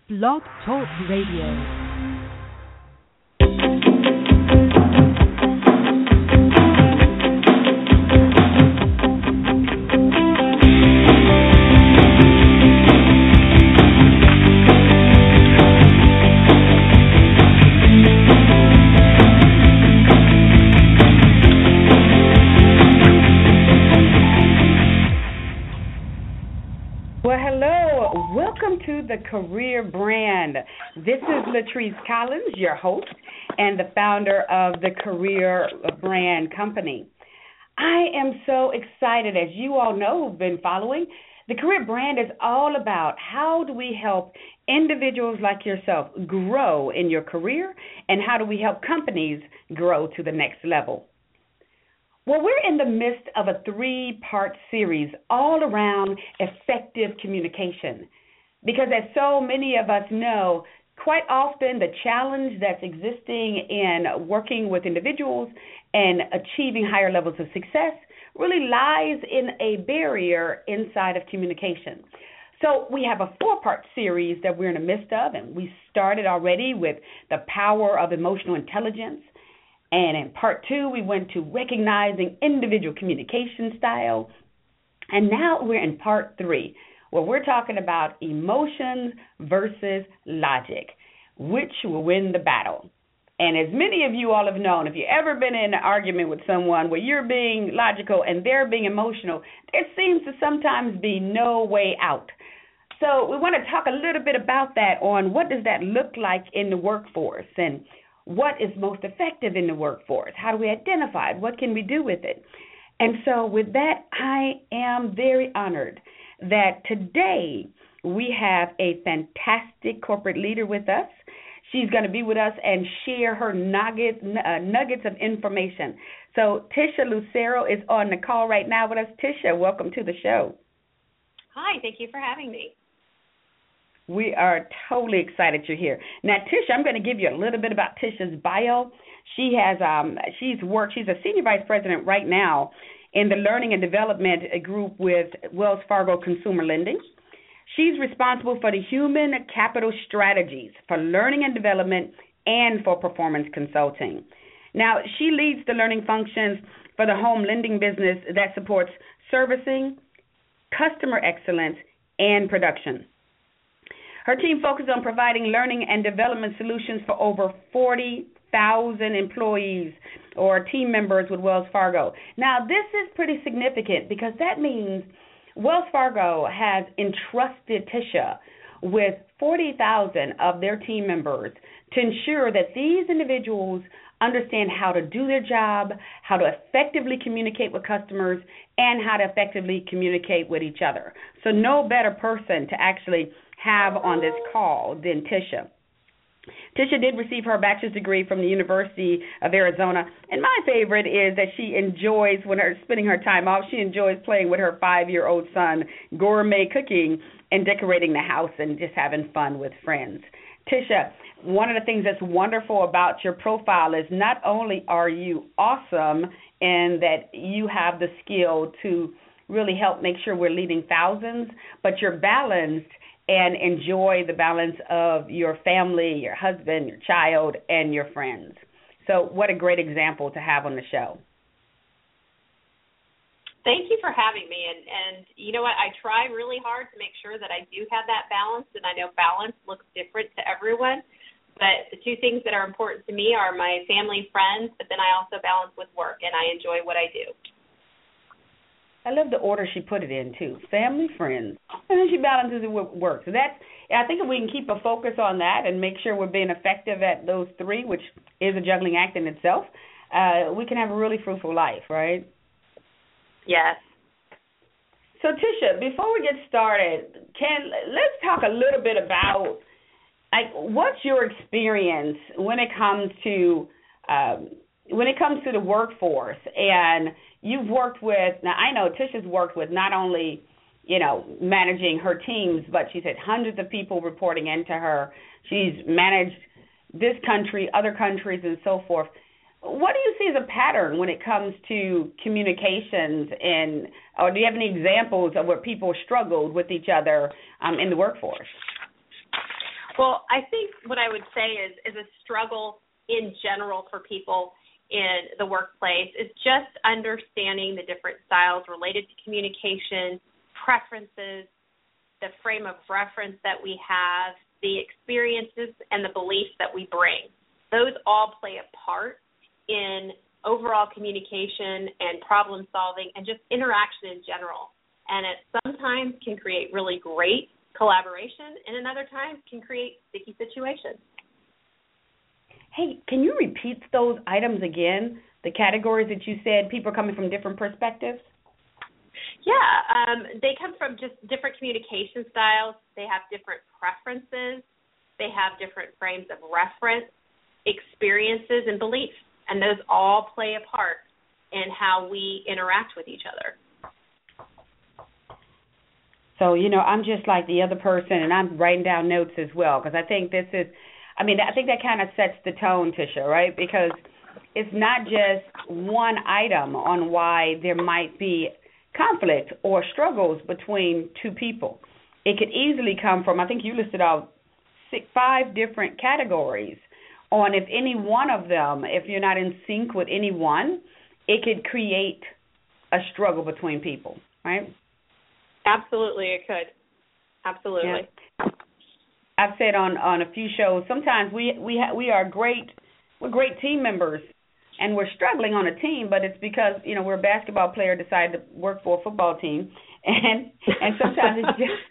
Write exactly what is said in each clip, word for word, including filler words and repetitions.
Blog Talk Radio. The Career Brand. This is Latrice Collins, your host and the founder of the Career Brand Company. I am so excited, as you all know who've been following. The Career Brand is all about how do we help individuals like yourself grow in your career, and how do we help companies grow to the next level. Well, we're in the midst of a three-part series all around effective communication. Because as so many of us know, quite often the challenge that's existing in working with individuals and achieving higher levels of success really lies in a barrier inside of communication. So we have a four-part series that we're in the midst of, and we started already with the power of emotional intelligence. And in part two, we went to recognizing individual communication style. And now we're in part three, where we're talking about emotions versus logic, which will win the battle. And as many of you all have known, if you've ever been in an argument with someone where you're being logical and they're being emotional, there seems to sometimes be no way out. So we want to talk a little bit about that, on what does that look like in the workforce, and what is most effective in the workforce? How do we identify it? What can we do with it? And so with that, I am very honored that today we have a fantastic corporate leader with us. She's going to be with us and share her nugget, uh, nuggets of information. So Tisha Lucero is on the call right now with us. Tisha, welcome to the show. Hi, thank you for having me. We are totally excited you're here. Now, Tisha, I'm going to give you a little bit about Tisha's bio. She has, um, she's worked, she's a senior vice president right now in the Learning and Development Group with Wells Fargo Consumer Lending. She's responsible for the human capital strategies for learning and development and for performance consulting. Now, she leads the learning functions for the home lending business that supports servicing, customer excellence, and production. Her team focuses on providing learning and development solutions for over forty thousand employees or team members with Wells Fargo. Now, this is pretty significant because that means Wells Fargo has entrusted Tisha with forty thousand of their team members to ensure that these individuals understand how to do their job, how to effectively communicate with customers, and how to effectively communicate with each other. So no better person to actually have on this call than Tisha. Tisha did receive her bachelor's degree from the University of Arizona, and my favorite is that she enjoys, when her spending her time off, she enjoys playing with her five-year-old son, gourmet cooking, and decorating the house and just having fun with friends. Tisha, one of the things that's wonderful about your profile is not only are you awesome in that you have the skill to really help make sure we're leading thousands, but you're balanced and enjoy the balance of your family, your husband, your child, and your friends. So what a great example to have on the show. Thank you for having me. And, and you know what, I try really hard to make sure that I do have that balance, and I know balance looks different to everyone. But the two things that are important to me are my family, friends, but then I also balance with work, and I enjoy what I do. I love the order she put it in, too. Family, friends, and then she balances it with work. So that's, I think if we can keep a focus on that and make sure we're being effective at those three, which is a juggling act in itself, uh, we can have a really fruitful life, right? Yes. So, Tisha, before we get started, can let's talk a little bit about, like, what's your experience when it comes to um, when it comes to the workforce? And you've worked with, now I know Tisha's worked with not only, you know, managing her teams, but she's had hundreds of people reporting into her. She's managed this country, other countries, and so forth. What do you see as a pattern when it comes to communications, and or do you have any examples of where people struggled with each other um, in the workforce? Well, I think what I would say is, is a struggle in general for people in the workplace is just understanding the different styles related to communication, preferences, the frame of reference that we have, the experiences and the beliefs that we bring. Those all play a part in overall communication and problem solving and just interaction in general. And it sometimes can create really great collaboration and in other times can create sticky situations. Hey, can you repeat those items again, the categories that you said, people are coming from different perspectives? Yeah, um, they come from just different communication styles. They have different preferences. They have different frames of reference, experiences, and beliefs. And those all play a part in how we interact with each other. So, you know, I'm just like the other person, and I'm writing down notes as well, because I think this is, I mean, I think that kind of sets the tone, Tisha, right? Because it's not just one item on why there might be conflict or struggles between two people. It could easily come from, I think you listed out six, five different categories on if any one of them, if you're not in sync with any one, it could create a struggle between people, right? Absolutely, it could. Absolutely. Yeah. I've said on, on a few shows, sometimes we we ha- we are great, we're great team members, and we're struggling on a team, but it's because, you know, we're a basketball player decided to work for a football team, and and sometimes it's just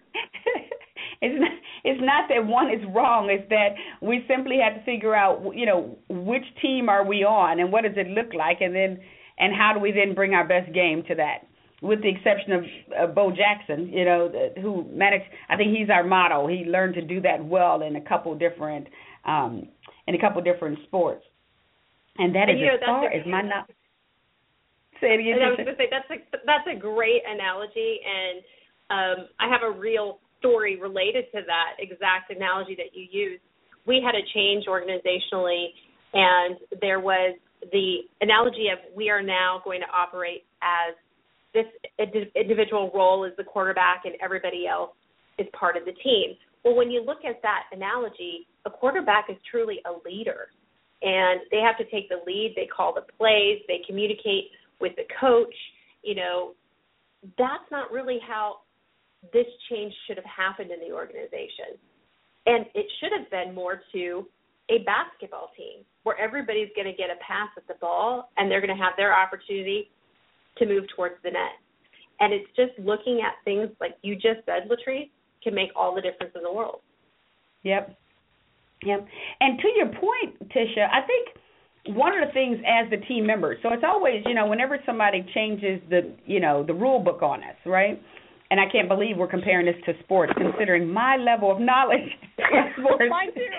it's not it's not that one is wrong, it's that we simply have to figure out, you know, which team are we on, and what does it look like, and then and how do we then bring our best game to that. With the exception of uh, Bo Jackson, you know, who managed, I think he's our model. He learned to do that well in a couple different, um, in a couple different sports. And that and is you know, as far a, as my knowledge. Say it again. I was going to say, that's a, that's a great analogy, and um, I have a real story related to that exact analogy that you used. We had a change organizationally, and there was the analogy of we are now going to operate as this individual role is the quarterback and everybody else is part of the team. Well, when you look at that analogy, a quarterback is truly a leader, and they have to take the lead. They call the plays. They communicate with the coach. You know, that's not really how this change should have happened in the organization. And it should have been more to a basketball team where everybody's going to get a pass at the ball and they're going to have their opportunity to move towards the net. And it's just looking at things like you just said, Latrice, can make all the difference in the world. Yep. Yep. And to your point, Tisha, I think one of the things as the team members, so it's always, you know, whenever somebody changes the, you know, the rule book on us, right? And I can't believe we're comparing this to sports, considering my level of knowledge in sports. Mine too.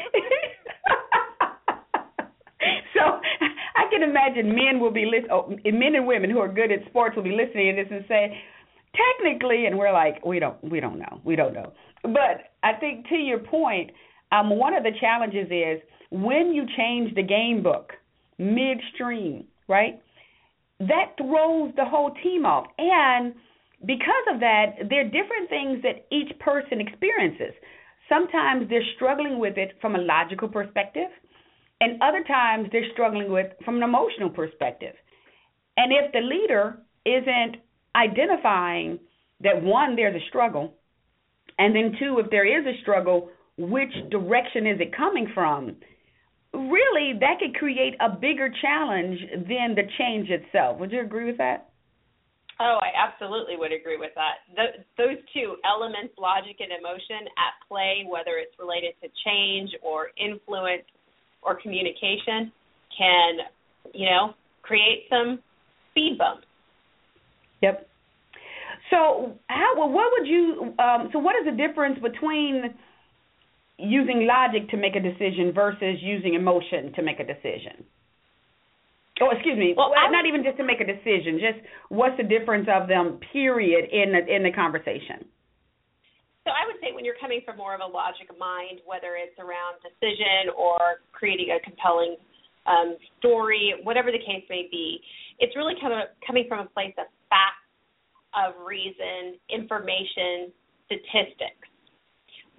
So I can imagine men will be listening, oh, men and women who are good at sports will be listening to this and say, technically, and we're like, we don't, we don't know, we don't know. But I think to your point, um, one of the challenges is when you change the game book midstream, right? That throws the whole team off, and because of that, there are different things that each person experiences. Sometimes they're struggling with it from a logical perspective, and other times they're struggling with from an emotional perspective. And if the leader isn't identifying that, one, there's a struggle, and then two, if there is a struggle, which direction is it coming from, really that could create a bigger challenge than the change itself. Would you agree with that? Oh, I absolutely would agree with that. The, those two elements, logic and emotion, at play, whether it's related to change or influence or communication, can, you know, create some speed bumps. Yep. So, how? Well, what would you? Um, so, what is the difference between using logic to make a decision versus using emotion to make a decision? Oh, excuse me. Well, well not even just to make a decision. Just what's the difference of them? Period. In the in the conversation. So I would say when you're coming from more of a logic mind, whether it's around decision or creating a compelling um, story, whatever the case may be, it's really kind of coming from a place of facts, of reason, information, statistics.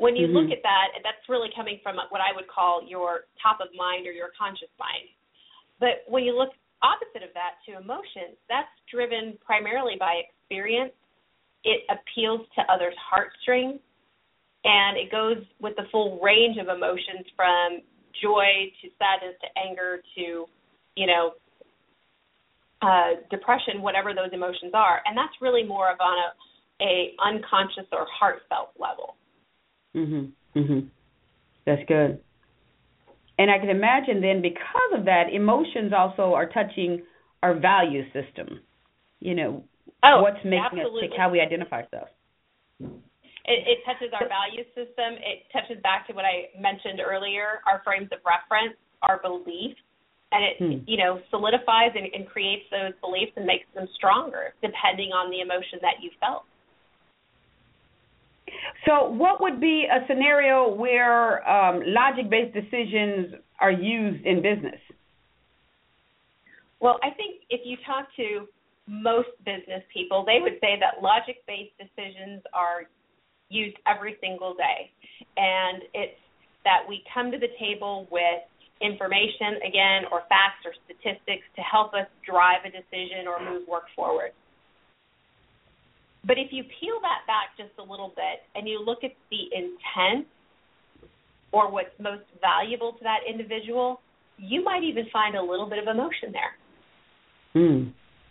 when you mm-hmm. look at that, that's really coming from what I would call your top of mind or your conscious mind. But when you look opposite of that to emotions, that's driven primarily by experience. It appeals to others' heartstrings, and it goes with the full range of emotions from joy to sadness to anger to, you know, uh, depression, whatever those emotions are. And that's really more of on a, a unconscious or heartfelt level. Mhm. Mhm. That's good. And I can imagine then, because of that, emotions also are touching our value system. You know, oh, what's making absolutely. us tick, how we identify ourselves. It, it touches our value system. It touches back to what I mentioned earlier, our frames of reference, our beliefs, and it, hmm. you know, solidifies and, and creates those beliefs and makes them stronger depending on the emotion that you felt. So what would be a scenario where um, logic-based decisions are used in business? Well, I think if you talk to most business people, they would say that logic-based decisions are used every single day. And it's that we come to the table with information, again, or facts or statistics to help us drive a decision or move work forward. But if you peel that back just a little bit and you look at the intent or what's most valuable to that individual, you might even find a little bit of emotion there. Hmm.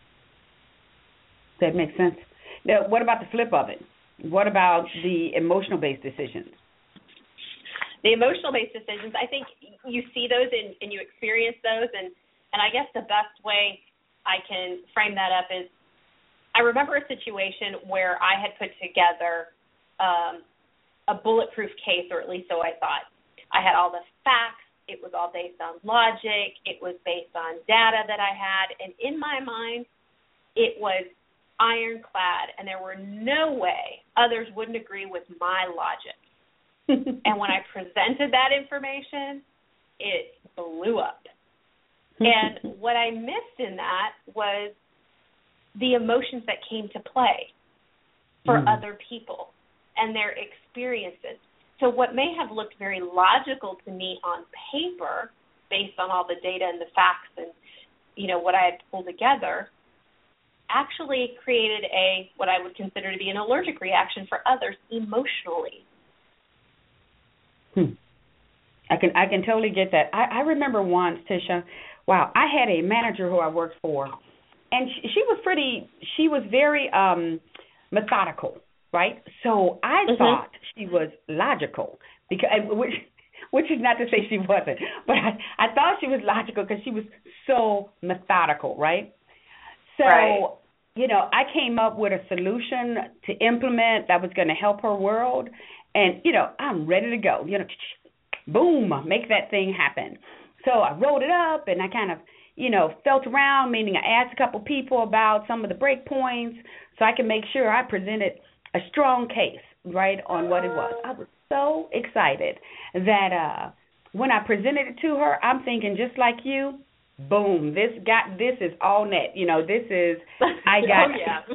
That makes sense. Now, what about the flip of it? What about the emotional-based decisions? The emotional-based decisions, I think you see those and, and you experience those, and, and I guess the best way I can frame that up is I remember a situation where I had put together um, a bulletproof case, or at least so I thought. I had all the facts. It was all based on logic. It was based on data that I had. And in my mind, it was ironclad, and there were no way others wouldn't agree with my logic. And when I presented that information, it blew up. And what I missed in that was the emotions that came to play for mm. other people and their experiences. So what may have looked very logical to me on paper, based on all the data and the facts and, you know, what I had pulled together, actually created a what I would consider to be an allergic reaction for others emotionally. Hmm. I can I can totally get that. I, I remember once, Tisha, wow, I had a manager who I worked for, and she, she was pretty, she was very um, methodical, right? So I mm-hmm. thought she was logical, because which which is not to say she wasn't, but I, I thought she was logical because she was so methodical, right? So, right. you know, I came up with a solution to implement that was going to help her world, and, you know, I'm ready to go, you know, boom, make that thing happen. So I wrote it up, and I kind of, you know, felt around, meaning I asked a couple people about some of the break points so I could make sure I presented a strong case, right, on what it was. I was so excited that uh, when I presented it to her, I'm thinking just like you, boom, this got, this is all net. You know, this is, I got, oh, yeah.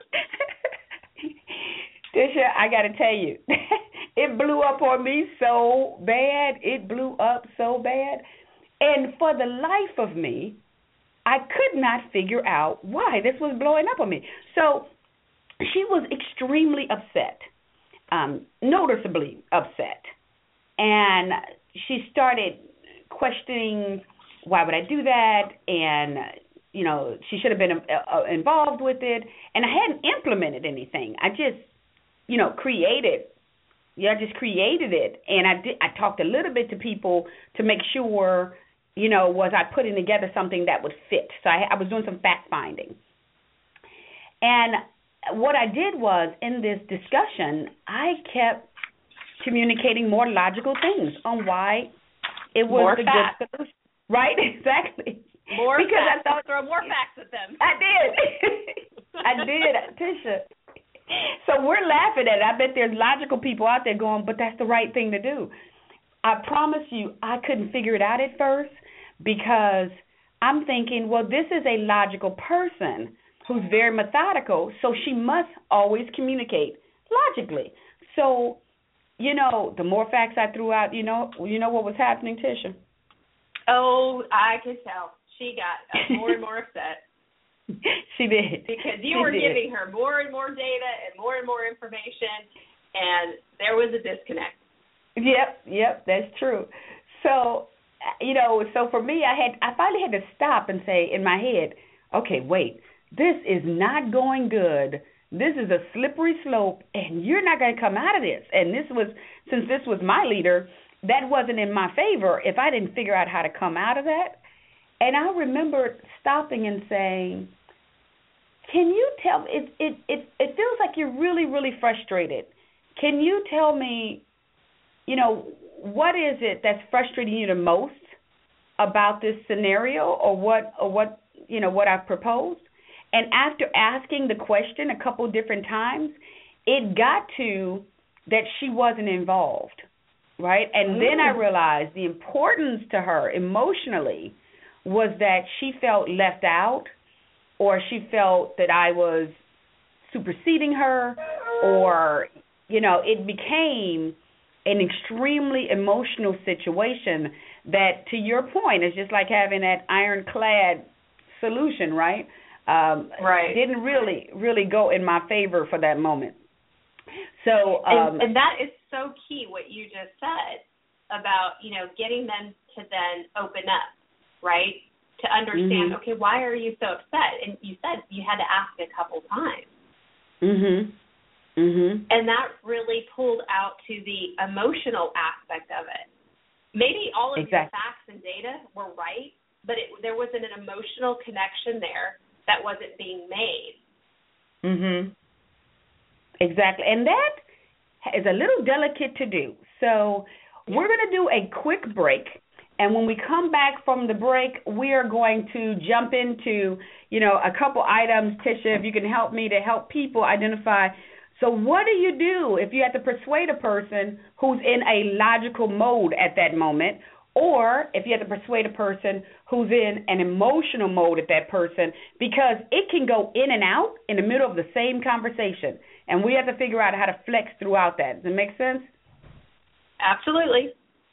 Tisha, I got to tell you, it blew up on me so bad. It blew up so bad. And for the life of me, I could not figure out why this was blowing up on me. So she was extremely upset, um, noticeably upset. And she started questioning, why would I do that? And, you know, she should have been uh, involved with it. And I hadn't implemented anything. I just, you know, created, yeah, I just created it. And I did, I talked a little bit to people to make sure, you know, was I putting together something that would fit. So I, I was doing some fact finding. And what I did was, in this discussion, I kept communicating more logical things on why it was more the facts. good solution. Right, exactly. More because facts. I thought, throw more facts at them. I did. I did, Tisha. So we're laughing at it. I bet there's logical people out there going, but that's the right thing to do. I promise you, I couldn't figure it out at first, because I'm thinking, well, this is a logical person who's very methodical, so she must always communicate logically. So you know, the more facts I threw out, you know, you know what was happening, Tisha? Oh, I could tell. She got uh, more and more upset. She did. Because you she were did. giving her more and more data and more and more information, and there was a disconnect. Yep, yep, that's true. So, you know, so for me, I had I finally had to stop and say in my head, okay, wait, this is not going good. This is a slippery slope, and you're not going to come out of this. And this was, since this was my leader, that wasn't in my favor if I didn't figure out how to come out of that. And I remember stopping and saying, can you tell, it, it, it, it feels like you're really, really frustrated. Can you tell me, you know, what is it that's frustrating you the most about this scenario, or what, or what, you know, what I've proposed? And after asking the question a couple different times, it got to that she wasn't involved, right? And mm. then I realized the importance to her emotionally was that she felt left out, or she felt that I was superseding her, or, you know, it became an extremely emotional situation that, to your point, is just like having that ironclad solution, right? Um, right. Didn't really, really go in my favor for that moment. So, um, and, and that is so key, what you just said about, you know, getting them to then open up, right? To understand, mm-hmm. okay, why are you so upset? And you said you had to ask a couple times. Mhm. Mhm. And that really pulled out to the emotional aspect of it. Maybe all of exactly. your facts and data were right, but it, there wasn't an emotional connection there that wasn't being made. Mhm. Exactly. And that is a little delicate to do. So we're going to do a quick break. And when we come back from the break, we are going to jump into, you know, a couple items. Tisha, if you can help me to help people identify. So what do you do if you have to persuade a person who's in a logical mode at that moment, or if you have to persuade a person who's in an emotional mode at that person, because it can go in and out in the middle of the same conversation, and we have to figure out how to flex throughout that. Does it make sense? Absolutely.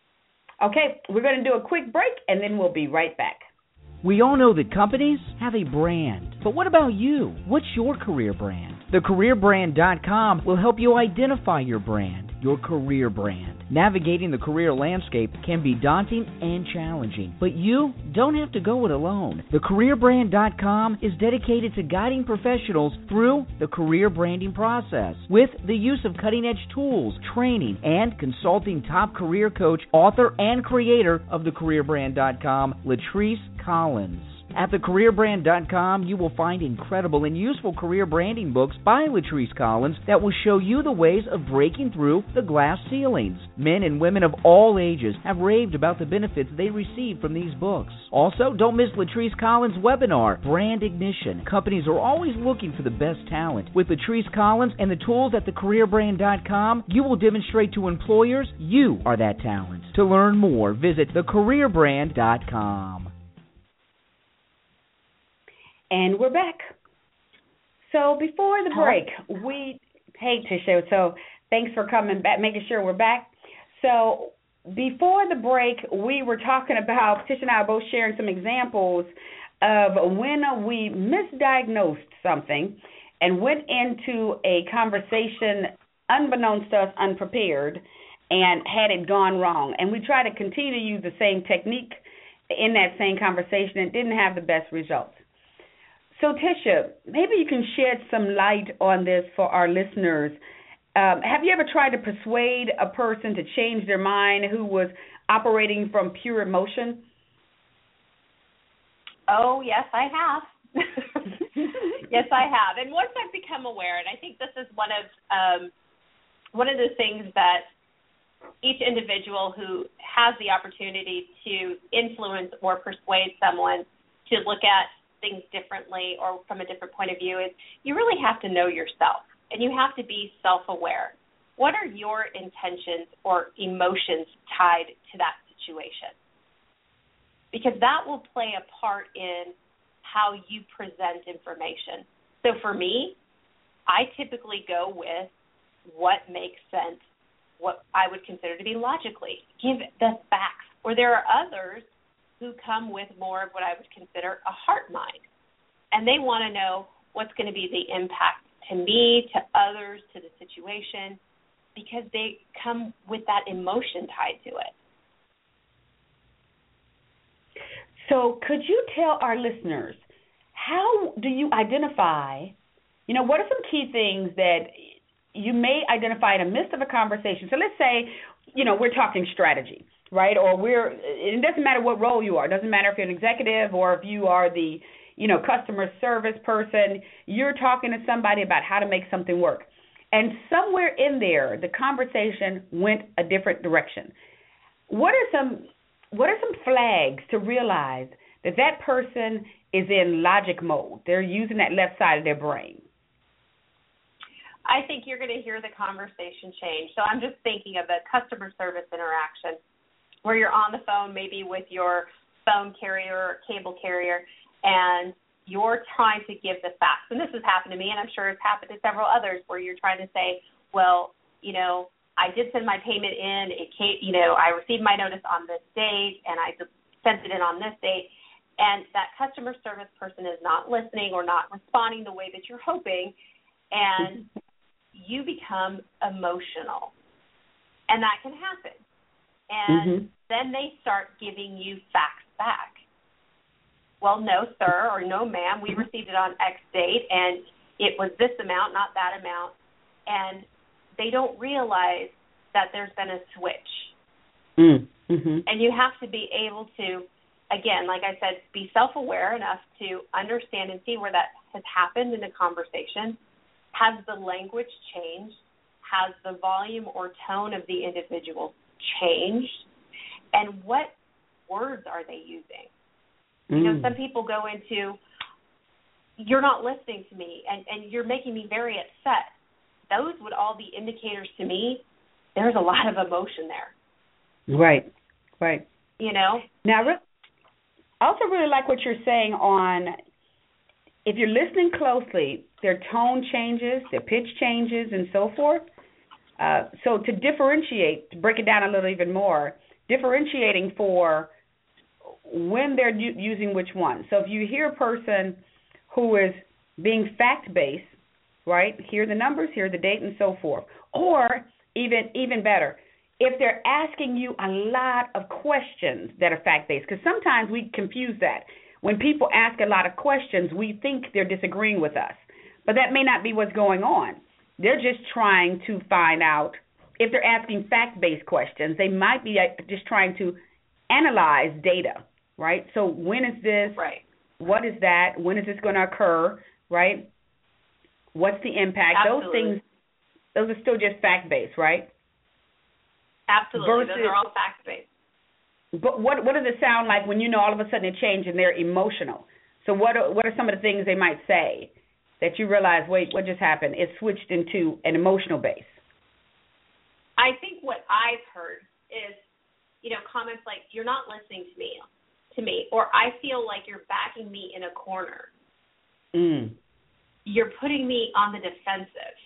Okay, we're going to do a quick break, and then we'll be right back. We all know that companies have a brand, but what about you? What's your career brand? the career brand dot com will help you identify your brand, your career brand. Navigating the career landscape can be daunting and challenging, but you don't have to go it alone. the career brand dot com is dedicated to guiding professionals through the career branding process with the use of cutting-edge tools, training, and consulting top career coach, author, and creator of the career brand dot com, Latrice Collins. At the career brand dot com, you will find incredible and useful career branding books by Latrice Collins that will show you the ways of breaking through the glass ceilings. Men and women of all ages have raved about the benefits they receive from these books. Also, don't miss Latrice Collins' webinar, Brand Ignition. Companies are always looking for the best talent. With Latrice Collins and the tools at the career brand dot com, you will demonstrate to employers you are that talent. To learn more, visit the career brand dot com. And we're back. So before the break, we, hey Tisha, so thanks for coming back, making sure we're back. So before the break, we were talking about, Tisha and I are both sharing some examples of when we misdiagnosed something and went into a conversation unbeknownst to us, unprepared, and had it gone wrong. And we try to continue to use the same technique in that same conversation and didn't have the best results. So, Tisha, maybe you can shed some light on this for our listeners. Um, have you ever tried to persuade a person to change their mind who was operating from pure emotion? Oh, yes, I have. Yes, I have. And once I've become aware, and I think this is one of um, one of the things that each individual who has the opportunity to influence or persuade someone to look at things differently or from a different point of view is you really have to know yourself, and you have to be self-aware. What are your intentions or emotions tied to that situation? Because that will play a part in how you present information. So for me, I typically go with what makes sense what I would consider to be logically. Give the facts. Or there are others who come with more of what I would consider a heart mind. And they want to know what's going to be the impact to me, to others, to the situation, because they come with that emotion tied to it. So could you tell our listeners, how do you identify, you know, what are some key things that you may identify in the midst of a conversation? So let's say, you know, we're talking strategy, right? Or we're, it doesn't matter what role you are. It doesn't matter if you're an executive or if you are the, you know, customer service person. You're talking to somebody about how to make something work. And somewhere in there, the conversation went a different direction. What are some what are some flags to realize that that person is in logic mode? They're using that left side of their brain. I think you're going to hear the conversation change. So I'm just thinking of a customer service interaction where you're on the phone maybe with your phone carrier or cable carrier, and you're trying to give the facts. And this has happened to me, and I'm sure it's happened to several others, where you're trying to say, well, you know, I did send my payment in. It came, you know, I received my notice on this date, and I sent it in on this date. And that customer service person is not listening or not responding the way that you're hoping, and you become emotional. And that can happen. And mm-hmm. then they start giving you facts back. Well, no, sir, or no, ma'am, we received it on X date, and it was this amount, not that amount. And they don't realize that there's been a switch. Mm-hmm. And you have to be able to, again, like I said, be self-aware enough to understand and see where that has happened in a conversation. Has the language changed? Has the volume or tone of the individual changed? And what words are they using? You know, some people go into, you're not listening to me, and, and you're making me very upset. Those would all be indicators to me. There's a lot of emotion there. Right, right. You know? Now, I also really like what you're saying on, if you're listening closely, their tone changes, their pitch changes, and so forth. Uh, so to differentiate, to break it down a little even more, differentiating for when they're u- using which one. So if you hear a person who is being fact-based, right, here are the numbers, here are the date, and so forth. Or even even better, if they're asking you a lot of questions that are fact-based, because sometimes we confuse that. When people ask a lot of questions, we think they're disagreeing with us. But that may not be what's going on. They're just trying to find out, if they're asking fact-based questions, they might be just trying to analyze data, right? So when is this? Right. What is that? When is this going to occur, right? What's the impact? Absolutely. Those things, those are still just fact-based, right? Absolutely. Versus, those are all fact-based. But what what does it sound like when you know all of a sudden it changed and they're emotional? So what are, what are some of the things they might say that you realize, wait, what just happened? It switched into an emotional base. I think what I've heard is, you know, comments like, you're not listening to me, to me, or I feel like you're backing me in a corner. Mm. You're putting me on the defensive.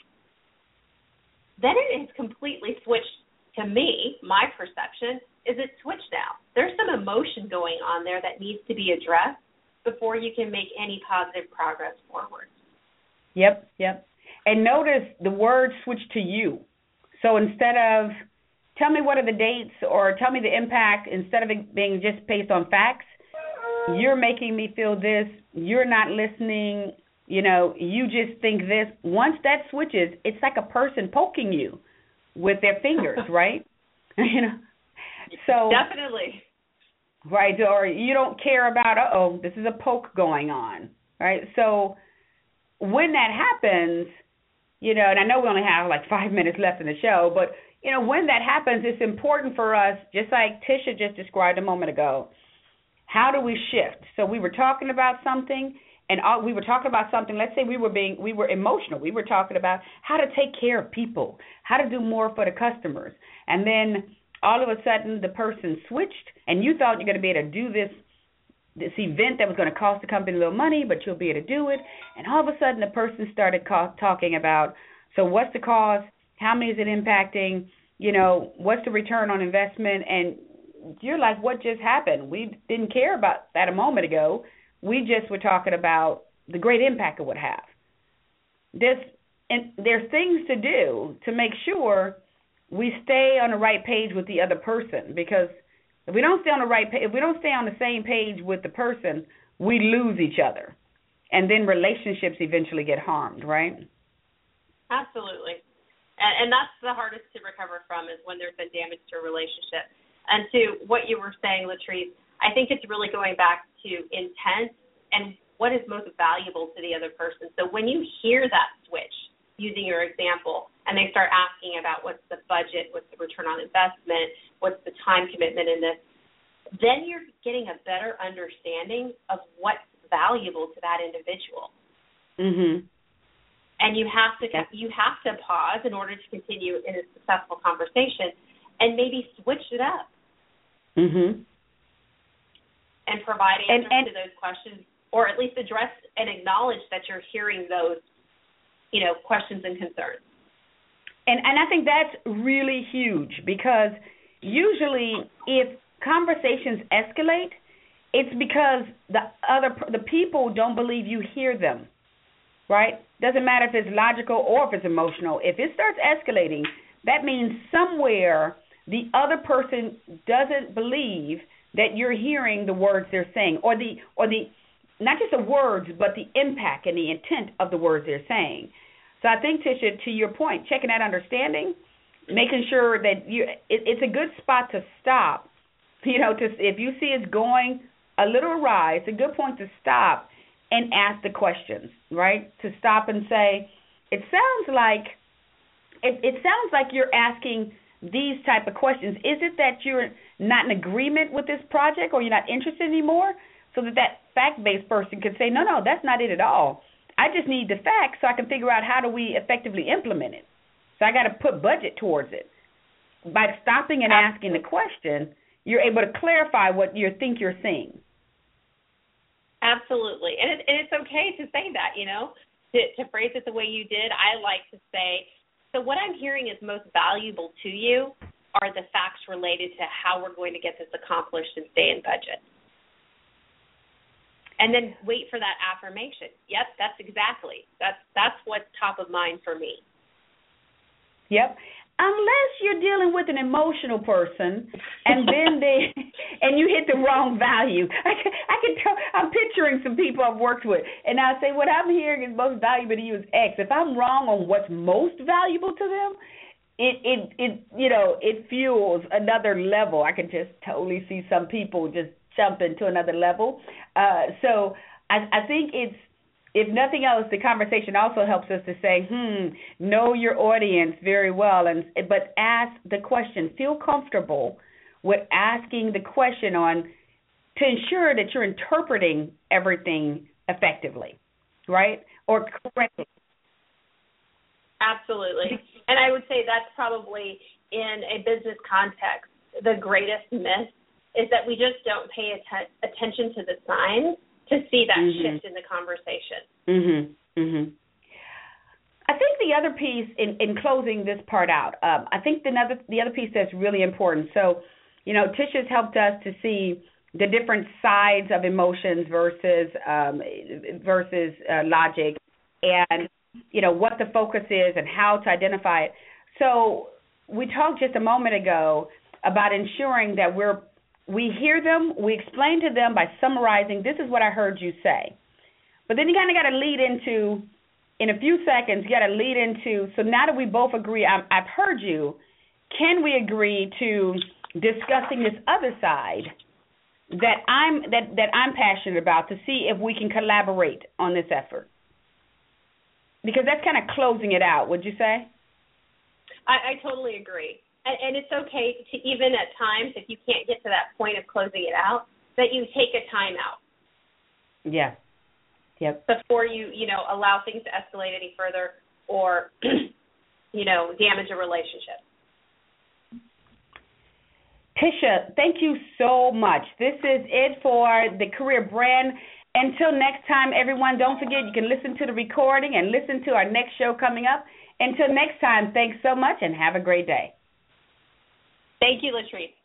Then it has completely switched to me. My perception is it switched now. There's some emotion going on there that needs to be addressed before you can make any positive progress forward. Yep, yep. And notice the word switched to you. So instead of tell me what are the dates or tell me the impact, instead of it being just based on facts, you're making me feel this, you're not listening, you know, you just think this. Once that switches, it's like a person poking you with their fingers, right? You know, so definitely. Right, or you don't care about, uh-oh, this is a poke going on, right? So when that happens, you know, and I know we only have like five minutes left in the show, but, you know, when that happens, it's important for us, just like Tisha just described a moment ago, how do we shift? So we were talking about something, and all, we were talking about something, let's say we were being, we were emotional. We were talking about how to take care of people, how to do more for the customers. And then all of a sudden the person switched, and you thought you're going to be able to do this this event that was going to cost the company a little money, but you'll be able to do it. And all of a sudden the person started co- talking about, so what's the cost? How many is it impacting? you know, what's the return on investment? And you're like, what just happened? We didn't care about that a moment ago. We just were talking about the great impact it would have. There's, and there's things to do to make sure we stay on the right page with the other person, because if we don't stay on the right page, if we don't stay on the same page with the person, we lose each other, and then relationships eventually get harmed, right? Absolutely. And, and that's the hardest to recover from, is when there's been damage to a relationship. And to what you were saying, Latrice, I think it's really going back to intent and what is most valuable to the other person. So when you hear that switch, using your example, and they start asking about what's the budget, what's the return on investment, what's the time commitment in this, then you're getting a better understanding of what's valuable to that individual. Mhm. And you have to Yeah. you have to pause in order to continue in a successful conversation, and maybe switch it up. Mhm. And provide answers and, and, to those questions, or at least address and acknowledge that you're hearing those, you know, questions and concerns. And and I think that's really huge, because usually if conversations escalate, it's because the other the people don't believe you hear them, right? Doesn't matter if it's logical or if it's emotional. If it starts escalating, that means somewhere the other person doesn't believe that you're hearing the words they're saying, or the or the not just the words, but the impact and the intent of the words they're saying. So I think, Tisha, to your point, checking that understanding, making sure that you it, it's a good spot to stop. You know, to if you see it's going a little awry, it's a good point to stop and ask the questions, right? To stop and say, it sounds like it, it sounds like you're asking these type of questions. Is it that you're not in agreement with this project, or you're not interested anymore? So that that fact-based person could say, no, no, that's not it at all. I just need the facts so I can figure out how do we effectively implement it. So I got to put budget towards it. By stopping and asking the question, you're able to clarify what you think you're seeing. Absolutely. And, it, and it's okay to say that, you know, to, to phrase it the way you did. I like to say, so what I'm hearing is most valuable to you are the facts related to how we're going to get this accomplished and stay in budget. And then wait for that affirmation. Yep, that's exactly. That's that's what's top of mind for me. Yep. Unless you're dealing with an emotional person, and then they and you hit the wrong value. I can, I can tell. I'm picturing some people I've worked with, and I say what I'm hearing is most valuable to you is X. If I'm wrong on what's most valuable to them, it it it you know it fuels another level. I can just totally see some people just jump into another level. Uh, so I, I think it's, if nothing else, the conversation also helps us to say, hmm, know your audience very well, and but ask the question. Feel comfortable with asking the question on to ensure that you're interpreting everything effectively, right, or correctly. Absolutely. And I would say that's probably, in a business context, the greatest myth is that we just don't pay att- attention to the signs to see that mm-hmm. shift in the conversation. Mm-hmm. Mm-hmm. I think the other piece, in, in closing this part out, um, I think the other, the other piece that's really important. So, you know, Tisha's helped us to see the different sides of emotions versus um, versus uh, logic, and, you know, what the focus is and how to identify it. So we talked just a moment ago about ensuring that we're We hear them, we explain to them by summarizing, this is what I heard you say. But then you kind of got to lead into, in a few seconds, you got to lead into, so now that we both agree, I'm, I've heard you, can we agree to discussing this other side that I'm that, that I'm passionate about, to see if we can collaborate on this effort? Because that's kind of closing it out, would you say? I, I totally agree. And, and it's okay to, even at times, if you can't get to that point of closing it out, that you take a time out. Yeah. Yep. Before you, you know, allow things to escalate any further or, you know, damage a relationship. Tisha, thank you so much. This is it for the Career Brand. Until next time, everyone, don't forget you can listen to the recording and listen to our next show coming up. Until next time, thanks so much and have a great day. Thank you, Latrice.